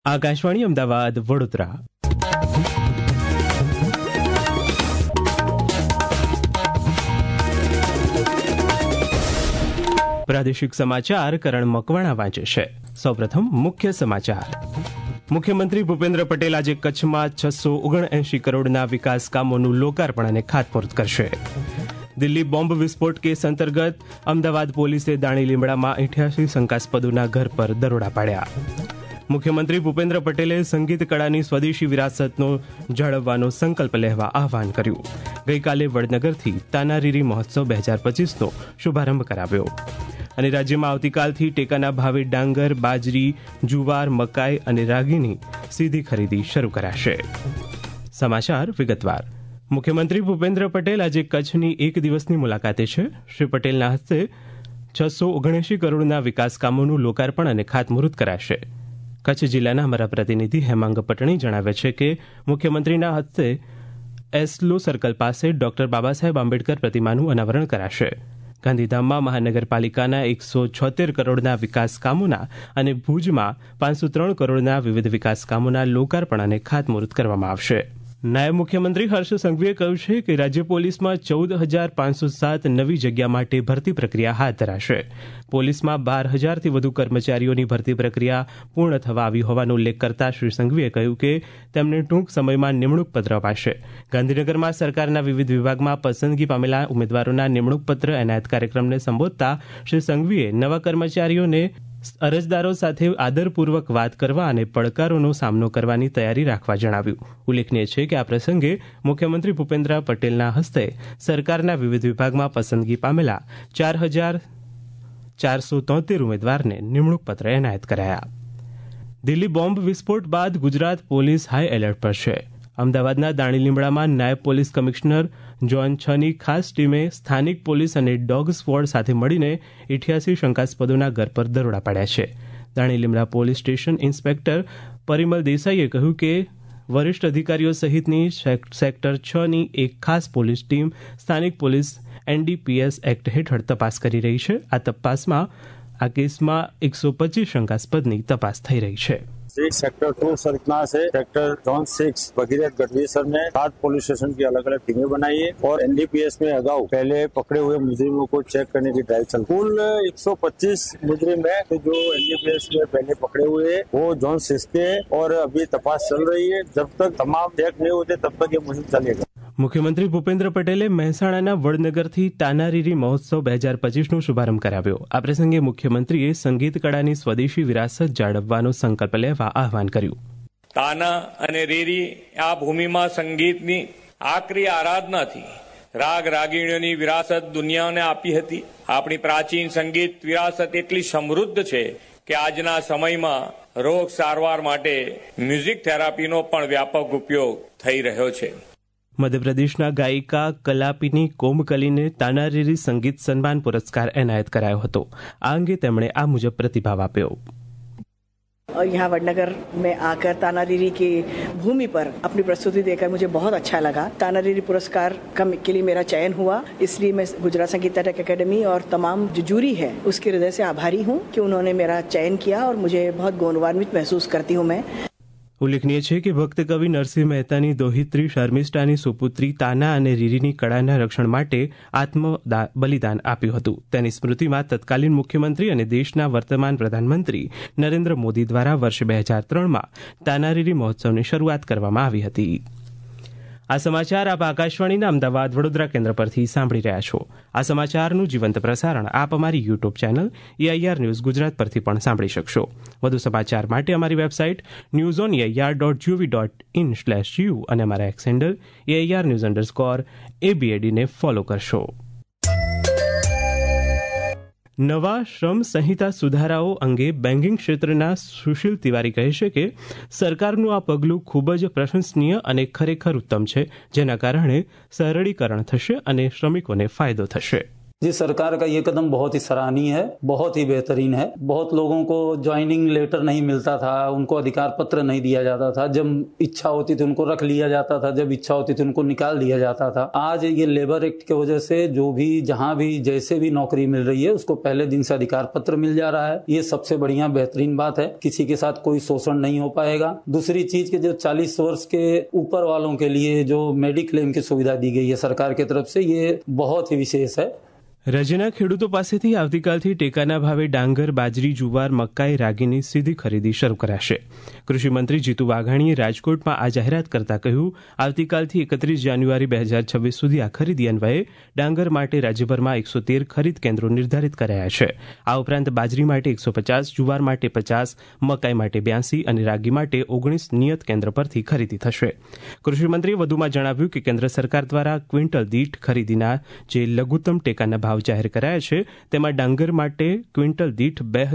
આકાશવાણી અમદાવાદ વડોદરા. પ્રાદેશિક સમાચાર કરણ મકવાણા વાંચે છે. સૌપ્રથમ મુખ્ય સમાચાર. મુખ્યમંત્રી ભૂપેન્દ્ર પટેલ આજે કચ્છમાં 679 કરોડના વિકાસ કામોનું લોકાર્પણ અને ખાતમુહૂર્ત કરશે. દિલ્હી બોમ્બ વિસ્ફોટ કેસ અંતર્ગત અમદાવાદ પોલીસે દાણી લીમડામાં 88 શંકાસ્પદોના ઘર પર દરોડા પાડ્યા. મુખ્યમંત્રી ભૂપેન્દ્ર પટેલે સંગીત કળાની સ્વદેશી વિરાસતનો જાળવવાનો સંકલ્પ લેવા આહવાન કર્યું. ગઈકાલે વડનગરથી તાનારીરી મહોત્સવ 2025નો શુભારંભ કરાવ્યો. અને રાજ્યમાં આવતીકાલથી ટેકાના ભાવે ડાંગર, બાજરી, જુવાર, મકાઈ અને રાગીની સીધી ખરીદી શરૂ કરાશે. સમાચાર વિગતવાર. મુખ્યમંત્રી ભૂપેન્દ્ર પટેલ આજે કચ્છની એક દિવસની મુલાકાતે છે. શ્રી પટેલના હસ્તે 679 કરોડના વિકાસ કામોનું લોકાર્પણ અને ખાતમુહૂર્ત કરાશે. કચ્છ જિલ્લાના અમારા પ્રતિનિધિ હેમાંગ પટણી જણાવે છે કે મુખ્યમંત્રીના હસ્તે એસ્લો સર્કલ પાસે ડોક્ટર બાબા સાહેબ આંબેડકર પ્રતિમાનું અનાવરણ કરાશે. ગાંધીધામમાં મહાનગરપાલિકાના 176 કરોડના વિકાસ કામોના અને ભુજમાં 503 કરોડના વિવિધ વિકાસ કામોના લોકાર્પણ અને ખાતમુહૂર્ત કરવામાં આવશે. નાયબ મુખ્યમંત્રી હર્ષ સંઘવીએ કહ્યું છે કે રાજ્ય પોલીસમાં 14,507 નવી જગ્યા માટે ભરતી પ્રક્રિયા હાથ ધરાશે. પોલીસમાં 12,000થી વધુ કર્મચારીઓની ભરતી પ્રક્રિયા પૂર્ણ થવા આવી હોવાનો ઉલ્લેખ કરતા શ્રી સંઘવીએ કહ્યું કે તેમને ટૂંક સમયમાં નિમણૂક પત્ર અપાશે. ગાંધીનગરમાં સરકારના વિવિધ વિભાગમાં પસંદગી પામેલા ઉમેદવારોના નિમણૂક પત્ર એનાયત કાર્યક્રમને સંબોધતા શ્રી સંઘવીએ નવા કર્મચારીઓને અરજદારો સાથે આદરપૂર્વક વાત કરવા અને પડકારોનો સામનો કરવાની તૈયારી રાખવા જણાવ્યું. ઉલ્લેખનીય છે કે આ પ્રસંગે મુખ્યમંત્રી ભૂપેન્દ્ર પટેલના હસ્તે સરકારના વિવિધ વિભાગમાં પસંદગી પામેલા 4,473 ઉમેદવારને નિમણૂક પત્ર એનાયત કરાયા. દિલ્હી બોમ્બ વિસ્ફોટ બાદ ગુજરાત પોલીસ હાઈ એલર્ટ પર છે. અમદાવાદના દાણી લીમડામાં નાયબ પોલીસ કમિશનર ઝોન 6ની ખાસ ટીમે સ્થાનિક પોલીસ અને ડોગ સ્ક્વોડ સાથે મળીને 88 શંકાસ્પદોના ઘર પર દરોડા પાડ્યા છે. Dani Limda police station inspector Parimal દેસાઈએ કહ્યું કે વરિષ્ઠ અધિકારીઓ સહિતની સેક્ટર 6ની એક ખાસ પોલીસ ટીમ સ્થાનિક પોલીસ NDPS એક્ટ હેઠળ તપાસ કરી રહી છે. આ તપાસમાં આ કેસમાં 125 શંકાસ્પદની તપાસ થઈ રહી છે. सेक्टर 2 सरकना से सेक्टर जोन 6 भगीरथ गढ़वीसर में 7 पुलिस स्टेशन की अलग अलग टीमें बनाई है और NDPS में अगाऊ पहले पकड़े हुए मुजरिमों को चेक करने की ड्राइव चल. कुल 125 मुजरिम है तो जो NDPS में पहले पकड़े हुए हैं वो जोन 6 के और अभी तपास चल रही है. जब तक तमाम चेक नहीं होते तब तक ये मुहिम चलेगा. મુખ્યમંત્રી ભૂપેન્દ્ર પટેલે મહેસાણાના વડનગરથી તાનારીરી મહોત્સવ 2025નો શુભારંભ કરાવ્યો. આ પ્રસંગે મુખ્યમંત્રીએ સંગીત કળાની સ્વદેશી વિરાસત જાળવવાનો સંકલ્પ લેવા આહવાન કર્યું. તાના અને રીરી આ ભૂમિમાં સંગીતની આકરી આરાધનાથી રાગ રાગીણીઓની વિરાસત દુનિયાને આપી હતી. આપણી પ્રાચીન સંગીત વિરાસત એટલી સમૃદ્ધ છે કે આજના સમયમાં રોગ સારવાર માટે મ્યુઝિક થેરાપીનો પણ વ્યાપક ઉપયોગ થઈ રહ્યો છે. મધ્યપ્રદેશના ગાયિકા કલાપિની કોમકલીને તાનારીરી સંગીત સન્માન પુરસ્કાર એનાયત કરાયો હતો. આ અંગે તેમણે આ મુજબ પ્રતિભાવ આપ્યો. और यहाँ वडनगर में आकर तानारीरी की भूमि पर अपनी प्रस्तुति देकर मुझे बहुत अच्छा लगा. तानारीरी पुरस्कार के लिए मेरा चयन हुआ, इसलिए मैं गुजरात संगीत नाटक अकेडमी और तमाम जो जूरी है उसके हृदय से आभारी हूँ कि उन्होंने मेरा चयन किया और मुझे बहुत गौरवान्वित महसूस करती हूँ मैं. ઉલ્લેખનીય છે કે ભક્ત કવિ નરસિંહ મહેતાની દોહિત્રી શર્મિષ્ઠાની સુપુત્રી તાના અને રીરીની કળાના રક્ષણ માટે આત્મ બલિદાન આપ્યું હતું. તેની સ્મૃતિમાં તત્કાલીન મુખ્યમંત્રી અને દેશના વર્તમાન પ્રધાનમંત્રી નરેન્દ્ર મોદી દ્વારા વર્ષ 2003માં તાનારીરી મહોત્સવની શરૂઆત કરવામાં આવી હતી. આ સમાચાર આપ આકાશવાણીના અમદાવાદ વડોદરા કેન્દ્ર પરથી સાંભળી રહ્યા છો. આ સમાચારનું જીવંત પ્રસારણ આપ અમારી YouTube channel AIR news Gujarat પરથી પણ સાંભળી શકશો. વધુ સમાચાર માટે અમારી વેબસાઇટ newsonair.gov.in/u અને અમારા એક્સ હેન્ડલ AIR_ABAD ને ફોલો કરશો. નવા શ્રમ સંહિતા સુધારાઓ અંગે બેન્કિંગ ક્ષેત્રના સુશીલ તિવારી કહે છે કે સરકારનું આ પગલું ખૂબ જ પ્રશંસનીય અને ખરેખર ઉત્તમ છે, જેના કારણે સરળીકરણ થશે અને શ્રમિકોને ફાયદો થશે. जी, सरकार का ये कदम बहुत ही सराहनीय है, बहुत ही बेहतरीन है। बहुत लोगों को ज्वाइनिंग लेटर नहीं मिलता था, उनको अधिकार पत्र नहीं दिया जाता था। जब इच्छा होती थी उनको रख लिया जाता था, जब इच्छा होती थी उनको निकाल दिया जाता था। आज ये लेबर एक्ट की वजह से जो भी जहां भी जैसे भी नौकरी मिल रही है उसको पहले दिन से अधिकार पत्र मिल जा रहा है। ये सबसे बढ़िया बेहतरीन बात है। किसी के साथ कोई शोषण नहीं हो पाएगा। दूसरी चीज के जो 40 वर्ष के ऊपर वालों के लिए जो मेडिक्लेम की सुविधा दी गई है सरकार की तरफ से, ये बहुत ही विशेष है। રાજ્યના ખેડૂતો પાસેથી આવતીકાલથી ટેકાના ભાવે ડાંગર, બાજરી, જુવાર, મકાઈ, રાગીની સીધી ખરીદી શરૂ કરાશે. કૃષિમંત્રી જીતુ વાઘાણીએ રાજકોટમાં આ જાહેરાત કરતા કહ્યું, આવતીકાલથી 31 જાન્યુઆરી 2026 સુધી આ ખરીદી અન્વયે ડાંગર માટે રાજ્યભરમાં 113 ખરીદ કેન્દ્રો નિર્ધારિત કરાયા છે. આ ઉપરાંત બાજરી માટે 150, જુવાર માટે 50, મકાઈ માટે 82 અને રાગી માટે 19 નિયત કેન્દ્ર પરથી ખરીદી થશે. કૃષિમંત્રીએ વધુમાં જણાવ્યું કે કેન્દ્ર સરકાર દ્વારા ક્વિન્ટલ દીઠ ખરીદીના જે લઘુત્તમ ટેકાના ભાવ જાહેર કરાયા છે તેમાં ડાંગર માટે ક્વિન્ટલ દીઠ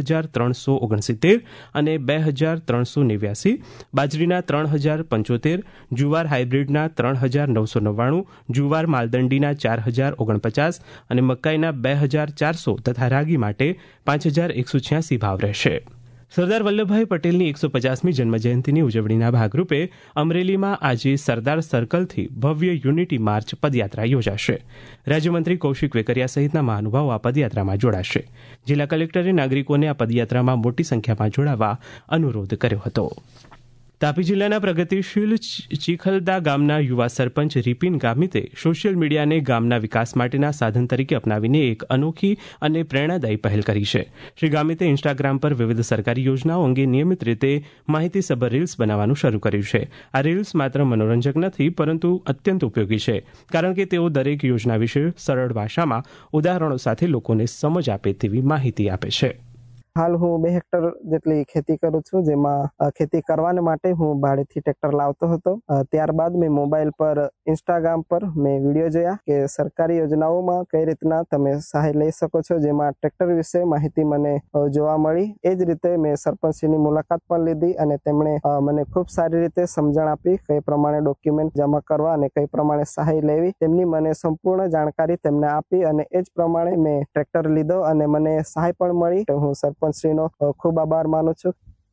2369 અને 2389, બાજરીના 3075, જુવાર હાઇબ્રિડના 3999, જુવાર માલદંડીના 4049 અને મકાઈના 2400 તથા રાગી માટે 5186 ભાવ રહેશે. સરદાર વલ્લભભાઈ પટેલની 150મી જન્મજયંતિની ઉજવણીના ભાગરૂપે અમરેલીમાં આજે સરદાર સર્કલથી ભવ્ય યુનિટી માર્ચ પદયાત્રા યોજાશે. રાજ્યમંત્રી કૌશિક વેકરિયા સહિતના મહાનુભાવો આ પદયાત્રામાં જોડાશે. જિલ્લા કલેક્ટરે નાગરિકોને આ પદયાત્રામાં મોટી સંખ્યામાં જોડાવા અનુરોધ કર્યો હતો. તાપી જિલ્લાના પ્રગતિશીલ ચીખલદા ગામના યુવા સરપંચ રિપિન ગામિતે સોશિયલ મીડિયાને ગામના વિકાસ માટેના સાધન તરીકે અપનાવીને એક અનોખી અને પ્રેરણાદાયી પહેલ કરી છે. શ્રી ગામિતે ઇન્સ્ટાગ્રામ પર વિવિધ સરકારી યોજનાઓ અંગે નિયમિત રીતે માહિતીસભર રીલ્સ બનાવવાનું શરૂ કર્યું છે. આ રીલ્સ માત્ર મનોરંજક નથી પરંતુ અત્યંત ઉપયોગી છે, કારણ કે તેઓ દરેક યોજના વિશે સરળ ભાષામાં ઉદાહરણો સાથે લોકોને સમજ આપે તેવી માહિતી આપે છે. હાલ હું 2 હેક્ટર જેટલી ખેતી કરું છું, જેમાં ખેતી કરવાને માટે હું ભાડેથી ટ્રેક્ટર લાવતો હતો. ત્યારબાદ મેં મોબાઈલ પર ઇન્સ્ટાગ્રામ પર મેં વિડીયો જોયા કે સરકારી યોજનાઓમાં કઈ રીતના તમે સહાય લઈ શકો છો, જેમાં ટ્રેક્ટર વિશે માહિતી મને જોવા મળી. એ જ રીતે મેં સરપંચશ્રીની મુલાકાત પણ લીધી અને તેમણે મને ખૂબ સારી રીતે સમજણ આપી કઈ પ્રમાણે ડોક્યુમેન્ટ જમા કરવા અને કઈ પ્રમાણે સહાય લેવી. તેમની મને સંપૂર્ણ જાણકારી તેમને આપી અને એ જ પ્રમાણે મેં ટ્રેક્ટર લીધો અને મને સહાય પણ મળી. હું સરપંચ ખૂબ આભાર માનું છું.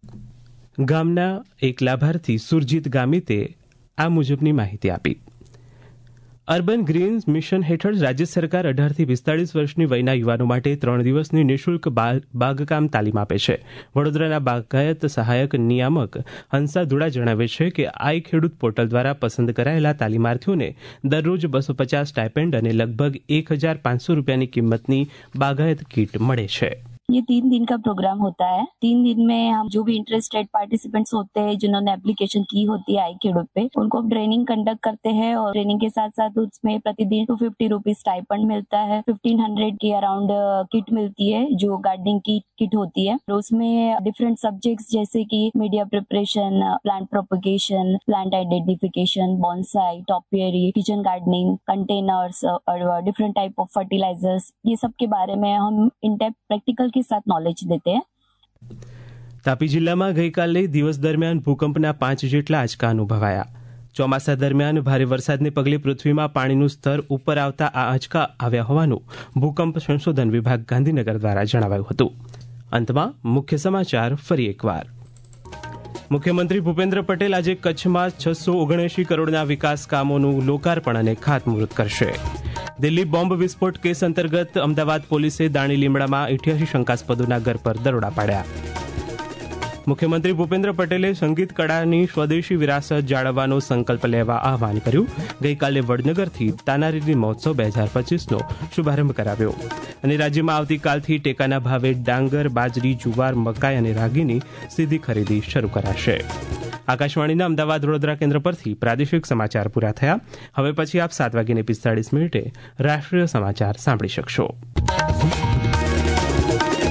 ગામના એક લાભાર્થી સુરજીત ગામિતે આ મુજબની માહિતી આપી. અર્બન ગ્રીન મિશન હેઠળ રાજ્ય સરકાર 18 થી 45 વર્ષની વયના યુવાનો માટે 3 દિવસની નિઃશુલ્ક બાગકામ તાલીમ આપે છે. વડોદરાના બાગાયત સહાયક નિયામક હંસા ધુડા જણાવે છે કે આઈ ખેડૂત પોર્ટલ દ્વારા પસંદ કરાયેલા તાલીમાર્થીઓને દરરોજ 250 સ્ટાઇપેન્ડ અને લગભગ 1500 રૂપિયાની કિંમતની બાગાયત કીટ મળે છે. ये 3 दिन का प्रोग्राम होता है. 3 दिन में हम जो भी इंटरेस्टेड पार्टिसिपेंट्स होते हैं जिन्होंने एप्लीकेशन की होती है आई खेडूत पे, उनको हम ट्रेनिंग कंडक्ट करते हैं और ट्रेनिंग के साथ साथ उसमें प्रतिदिन 250 रुपीज स्टाइपेंड मिलता है. 1500 के अराउंड किट मिलती है जो गार्डनिंग की किट होती है. उसमें डिफरेंट सब्जेक्ट्स जैसे कि media preparation, plant propagation, plant identification, bonsai, topiary, kitchen gardening, containers और डिफरेंट टाइप ऑफ फर्टिलाइजर्स, ये सब के बारे में हम इन डेप्थ प्रैक्टिकल के साथ नॉलेज देते हैं. તાપી જિલ્લામાં ગઈકાલે દિવસ દરમિયાન ભૂકંપના 5 જેટલા આંચકા અનુભવાયા. ચોમાસા દરમિયાન ભારે વરસાદને પગલે પૃથ્વીમાં પાણીનું સ્તર ઉપર આવતા આ આંચકા આવ્યા હોવાનું ભૂકંપ સંશોધન વિભાગ ગાંધીનગર દ્વારા જણાવાયું હતું. અંતમાં મુખ્ય સમાચાર ફરી એકવાર. મુખ્યમંત્રી ભૂપેન્દ્ર પટેલ આજે કચ્છમાં 679 કરોડના વિકાસ કામોનું લોકાર્પણ અને ખાતમુહૂર્ત કરશે. દિલ્હી બોમ્બ વિસ્ફોટ કેસ અંતર્ગત અમદાવાદ પોલીસે દાણી લીમડામાં 88 શંકાસ્પદોના ઘર પર દરોડા પાડ્યા. મુખ્યમંત્રી ભૂપેન્દ્ર પટેલે સંગીત કળાની સ્વદેશી વિરાસત જાળવવાનો સંકલ્પ લેવા આહવાન કર્યું. ગઈકાલે વડનગરથી તાનારીરી મહોત્સવ 2025નો શુભારંભ કરાવ્યો. અને રાજ્યમાં આવતીકાલથી ટેકાના ભાવે ડાંગર, બાજરી, જુવાર, મકાઈ અને રાગીની સીધી ખરીદી શરૂ કરાશે. આકાશવાણીના અમદાવાદ વડોદરા કેન્દ્ર પરથી પ્રાદેશિક સમાચાર પૂરા થયા. હવે પછી આપ 7:45 રાષ્ટ્રીય સમાચાર સાંભળી શકશો.